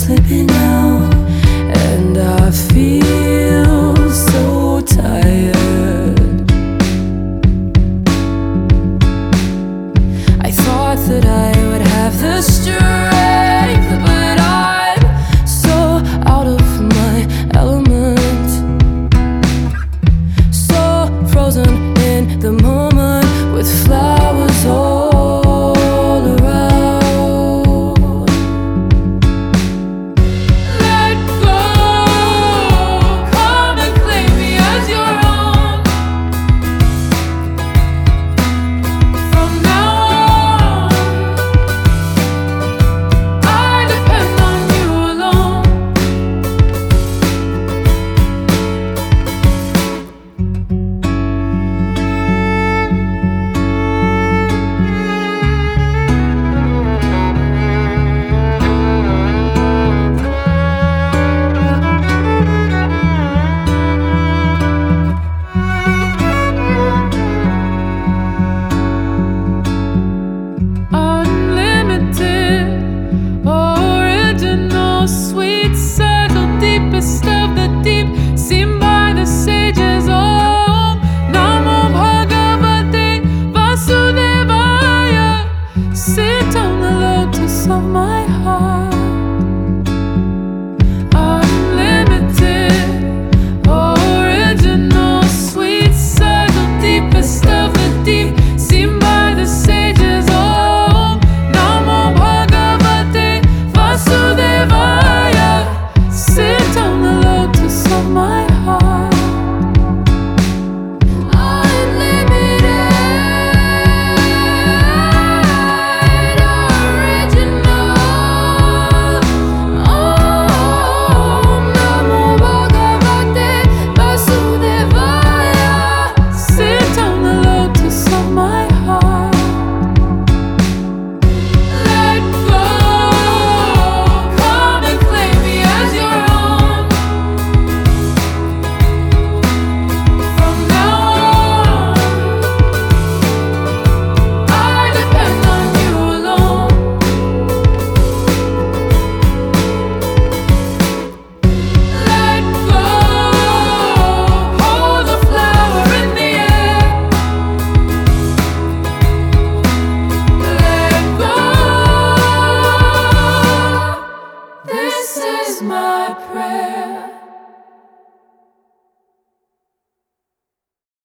slipping out, and I feel so tired. I thought that I would have the strength, but I'm so out of my element, so frozen in the moment with flowers all around. Let go, come and claim me as your own. From now on, I depend on you alone. Unlimited, original, sweet, subtle, deepest of the deep, seen by the sages. Om Namo Bhagavate Vasudevaya. Sit on the lotus of my heart. Unlimited, original, sweet, subtle, deepest of the deep, seen by the sages. Om Namo Bhagavate Vasudevaya. Sit on the lotus of my heart. Unlimited, original. Om Namo Bhagavate Vasudevaya. Sit on the lotus of my heart. Let go, come and claim me as your own. From now on, I depend on you alone. Let go, hold the flower in the air. Let go, this is my prayer.